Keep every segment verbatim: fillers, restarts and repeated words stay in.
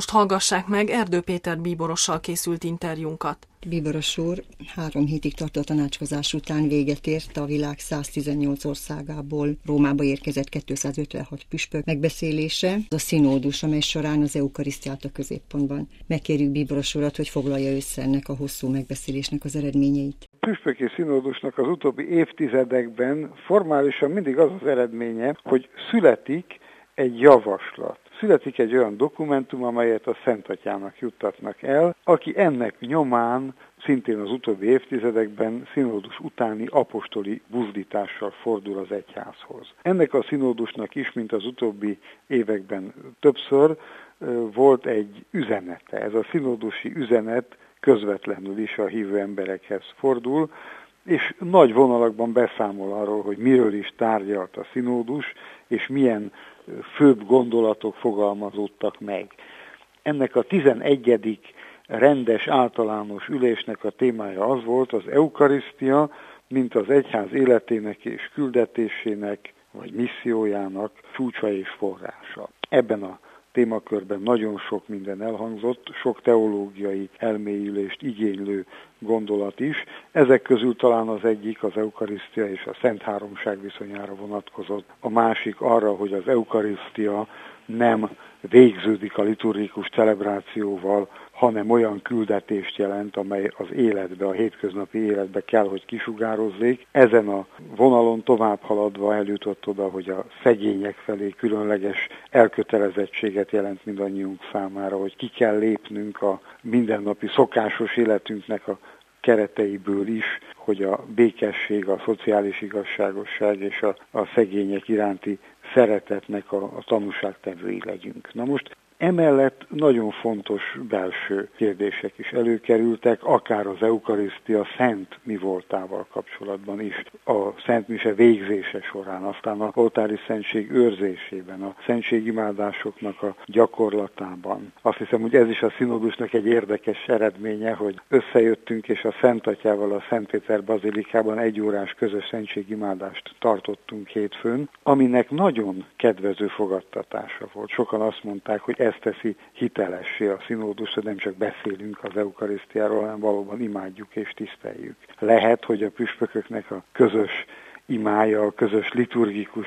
most hallgassák meg Erdő Péter bíborossal készült interjúnkat. Bíboros úr három hétig tartó tanácskozás után véget ért a világ száztizennyolc országából Rómába érkezett kétszázötvenhat püspök megbeszélése, a szinódus, amely során az eukarisztiát a középpontban. Megkérjük Bíboros urat, hogy foglalja össze ennek a hosszú megbeszélésnek az eredményeit. A püspöki szinódusnak az utóbbi évtizedekben formálisan mindig az az eredménye, hogy születik egy javaslat. Születik egy olyan dokumentum, amelyet a Szent Atyának juttatnak el, aki ennek nyomán szintén az utóbbi évtizedekben szinódus utáni apostoli buzdítással fordul az egyházhoz. Ennek a szinódusnak is, mint az utóbbi években többször, volt egy üzenete. Ez a szinódusi üzenet közvetlenül is a hívő emberekhez fordul, és nagy vonalakban beszámol arról, hogy miről is tárgyalt a szinódus, és milyen főbb gondolatok fogalmazódtak meg. Ennek a tizenegyedik rendes általános ülésnek a témája az volt, az eukarisztia, mint az egyház életének és küldetésének, vagy missziójának csúcsa és forrása. Ebben a témakörben nagyon sok minden elhangzott, sok teológiai elmélyülést igénylő gondolat is. Ezek közül talán az egyik az eukarisztia és a Szent Háromság viszonyára vonatkozott. A másik arra, hogy az eukarisztia nem végződik a liturgikus celebrációval, hanem olyan küldetést jelent, amely az életbe, a hétköznapi életbe kell, hogy kisugározzék. Ezen a vonalon tovább haladva eljutott oda, hogy a szegények felé különleges elkötelezettséget jelent mindannyiunk számára, hogy ki kell lépnünk a mindennapi szokásos életünknek a kereteiből is, hogy a békesség, a szociális igazságosság és a, a szegények iránti szeretetnek a, a tanúságtevői legyünk. Na most emellett nagyon fontos belső kérdések is előkerültek, akár az eukarisztia szent mi voltával kapcsolatban is, a szent mise végzése során, aztán a oltári szentség őrzésében, a szentségimádásoknak a gyakorlatában. Azt hiszem, hogy ez is a szinódusnak egy érdekes eredménye, hogy összejöttünk és a Szent Atyával a Szent Péter bazilikában egy órás közös szentségimádást tartottunk hétfőn, aminek nagyon kedvező fogadtatása volt. Sokan azt mondták, hogy ez teszi hitelessé a szinódust, hogy nem csak beszélünk az eukarisztiáról, hanem valóban imádjuk és tiszteljük. Lehet, hogy a püspököknek a közös imája, a közös liturgikus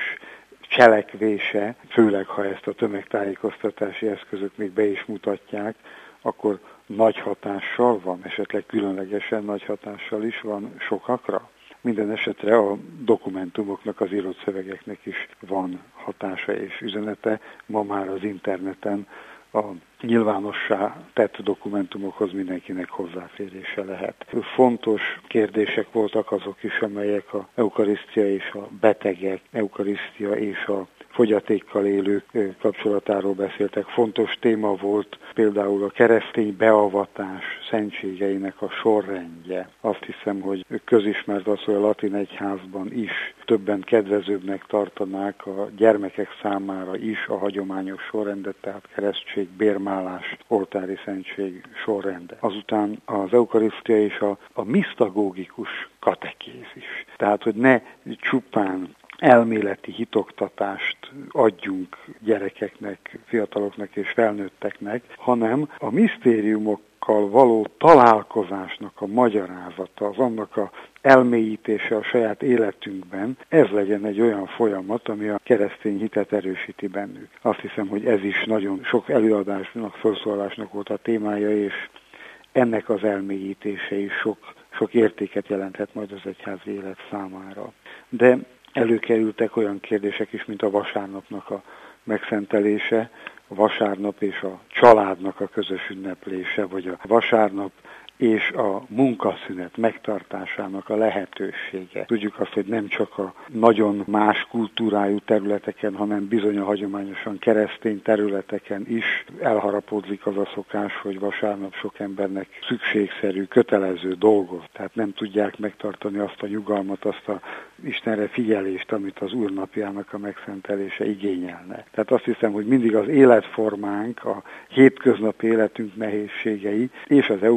cselekvése, főleg ha ezt a tömegtájékoztatási eszközök még be is mutatják, akkor nagy hatással van, esetleg különlegesen nagy hatással is van sokakra. Minden esetre a dokumentumoknak, az írott szövegeknek is van hatása és üzenete. Ma már az interneten a nyilvánossá tett dokumentumokhoz mindenkinek hozzáférése lehet. Fontos kérdések voltak azok is, amelyek a eukarisztia és a betegek, eukarisztia és a fogyatékkal élők kapcsolatáról beszéltek. Fontos téma volt például a keresztény beavatás szentségeinek a sorrendje. Azt hiszem, hogy közismert az, hogy a latin egyházban is többen kedvezőbbnek tartanák a gyermekek számára is a hagyományos sorrendet, tehát keresztség, bérmálás, oltári szentség sorrende. Azután az eukarisztia és a, a misztagógikus katekézis. Tehát, hogy ne csupán elméleti hitoktatást adjunk gyerekeknek, fiataloknak és felnőtteknek, hanem a misztériumokkal való találkozásnak a magyarázata, az annak a elmélyítése a saját életünkben, ez legyen egy olyan folyamat, ami a keresztény hitet erősíti bennük. Azt hiszem, hogy ez is nagyon sok előadásnak, felszólalásnak volt a témája, és ennek az elmélyítése is sok, sok értéket jelenthet majd az egyházi élet számára. De előkerültek olyan kérdések is, mint a vasárnapnak a megszentelése, a vasárnap és a családnak a közös ünneplése, vagy a vasárnap és a munkaszünet megtartásának a lehetősége. Tudjuk azt, hogy nem csak a nagyon más kultúrájú területeken, hanem bizony a hagyományosan keresztény területeken is elharapódzik az a szokás, hogy vasárnap sok embernek szükségszerű, kötelező dolgot. Tehát nem tudják megtartani azt a nyugalmat, azt a Istenre figyelést, amit az Úr napjának a megszentelése igényelne. Tehát azt hiszem, hogy mindig az életformánk, a hétköznapi életünk nehézségei és az eukarisztia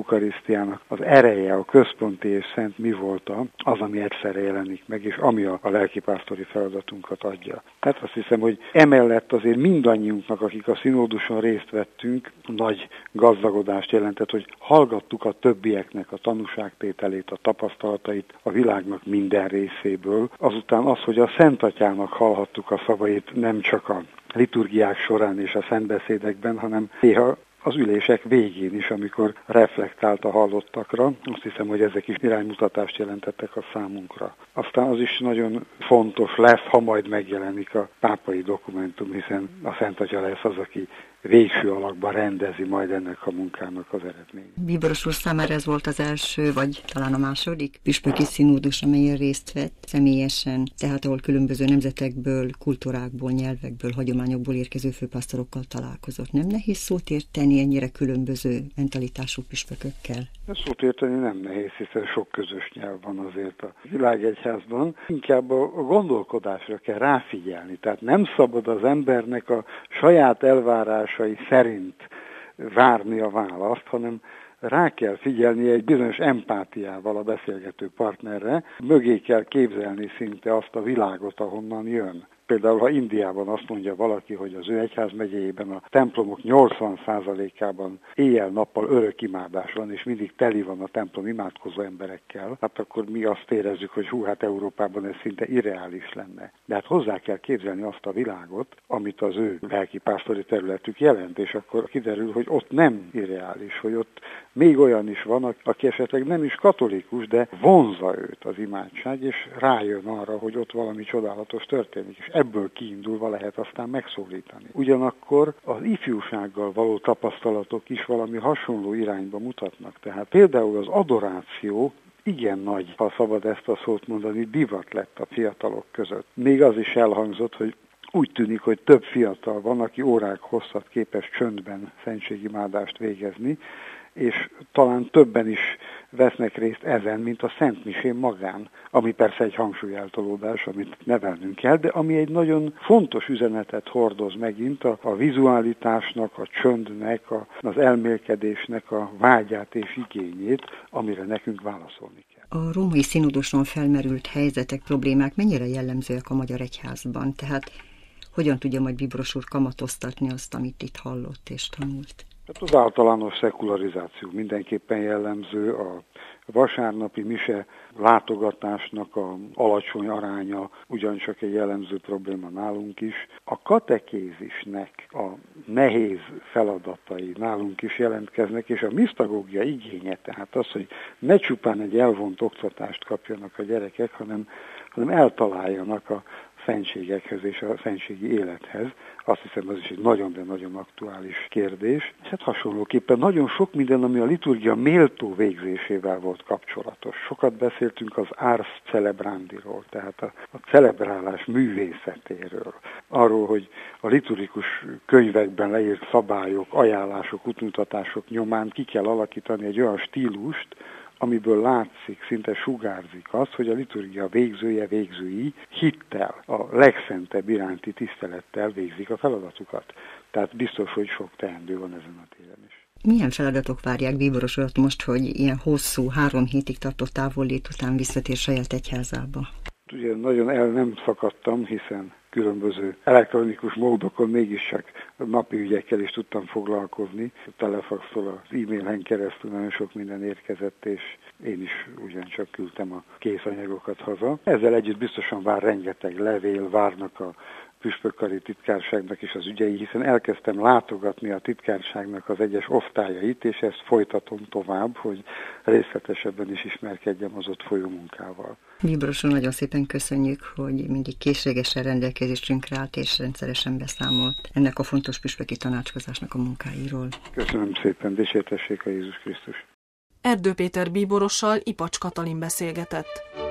Eucharisztiának az ereje, a központi és szent mi volt az, ami egyszerre jelenik meg, és ami a, a lelkipásztori feladatunkat adja. Tehát azt hiszem, hogy emellett azért mindannyiunknak, akik a színóduson részt vettünk, nagy gazdagodást jelentett, hogy hallgattuk a többieknek a tanúságtételét, a tapasztalatait a világnak minden részéből. Azután az, hogy a Szent Atyának hallhattuk a szavait nem csak a liturgiák során és a szentbeszédekben, hanem néha az ülések végén is, amikor reflektált a hallottakra. Azt hiszem, hogy ezek is iránymutatást jelentettek a számunkra. Aztán az is nagyon fontos lesz, ha majd megjelenik a pápai dokumentum, hiszen a Szent Atya lesz az, aki végső alakban rendezi majd ennek a munkának az eredményét. Bíboros úr számára ez volt az első, vagy talán a második püspöki színódus, amelyen részt vett személyesen, tehát ahol különböző nemzetekből, kultúrákból, nyelvekből, hagyományokból érkező főpásztorokkal találkozott. Nem nehéz szót érteni ennyire különböző mentalitású püspökökkel? Szót érteni nem nehéz, hiszen sok közös nyelv van azért a világegyházban. Inkább a gondolkodásra kell ráfigyelni, tehát nem szabad az embernek a saját elvárásai szerint várni a választ, hanem rá kell figyelni egy bizonyos empátiával a beszélgető partnerre, mögé kell képzelni szinte azt a világot, ahonnan jön. Például, ha Indiában azt mondja valaki, hogy az ő egyházmegyéjében a templomok nyolcvan százalékában éjjel-nappal örök imádás van, és mindig teli van a templom imádkozó emberekkel, hát akkor mi azt érezzük, hogy hú, hát Európában ez szinte irreális lenne. De hát hozzá kell képzelni azt a világot, amit az ő lelkipásztori területük jelent, és akkor kiderül, hogy ott nem irreális, hogy ott még olyan is van, aki esetleg nem is katolikus, de vonzza őt az imádság, és rájön arra, hogy ott valami csodálatos történik, és ebből kiindulva lehet aztán megszólítani. Ugyanakkor az ifjúsággal való tapasztalatok is valami hasonló irányba mutatnak. Tehát például az adoráció igen nagy, ha szabad ezt a szót mondani, divat lett a fiatalok között. Még az is elhangzott, hogy úgy tűnik, hogy több fiatal van, aki órák hosszat képes csöndben szentségimádást végezni, és talán többen is vesznek részt ezen, mint a Szent Misén magán, ami persze egy hangsúlyeltolódás, amit nevelnünk kell, de ami egy nagyon fontos üzenetet hordoz megint a, a vizualitásnak, a csöndnek, a, az elmélkedésnek a vágyát és igényét, amire nekünk válaszolni kell. A római színoduson felmerült helyzetek, problémák mennyire jellemzőek a magyar egyházban? Tehát hogyan tudja majd Bíboros úr kamatoztatni azt, amit itt hallott és tanult? Az általános szekularizáció mindenképpen jellemző, a vasárnapi mise látogatásnak a alacsony aránya ugyancsak egy jellemző probléma nálunk is. A katekézisnek a nehéz feladatai nálunk is jelentkeznek, és a misztagógia igénye, tehát az, hogy ne csupán egy elvont oktatást kapjanak a gyerekek, hanem, hanem eltaláljanak a szentségekhez és a szentségi élethez. Azt hiszem, ez is egy nagyon, de nagyon aktuális kérdés. Hát hasonlóképpen nagyon sok minden, ami a liturgia méltó végzésével volt kapcsolatos. Sokat beszéltünk az ars celebrandiról, tehát a, a celebrálás művészetéről. Arról, hogy a liturgikus könyvekben leírt szabályok, ajánlások, útmutatások nyomán ki kell alakítani egy olyan stílust, amiből látszik, szinte sugárzik az, hogy a liturgia végzője, végzői hittel, a legszentebb iránti tisztelettel végzik a feladatukat. Tehát biztos, hogy sok teendő van ezen a téren is. Milyen feladatok várják Bíboros urat most, hogy ilyen hosszú, három hétig tartó távollét után visszatér saját egyházába? Ugye nagyon el nem szakadtam, hiszen különböző elektronikus módokon mégiscsak napi ügyekkel is tudtam foglalkozni. A telefaxtól az e-mailen keresztül nagyon sok minden érkezett, és én is ugyancsak küldtem a készanyagokat haza. Ezzel együtt biztosan vár rengeteg levél, várnak a püspökkari titkárságnak is az ügyei, hiszen elkezdtem látogatni a titkárságnak az egyes osztályait, és ezt folytatom tovább, hogy részletesebben is ismerkedjem az ott folyó munkával. Bíboros úr, nagyon szépen köszönjük, hogy mindig készségesen rendelkezésünkre állt és rendszeresen beszámolt ennek a fontos püspöki tanácskozásnak a munkáiról. Köszönöm szépen, dicsértessék a Jézus Krisztus. Erdő Péter bíborossal Ipacs Katalin beszélgetett.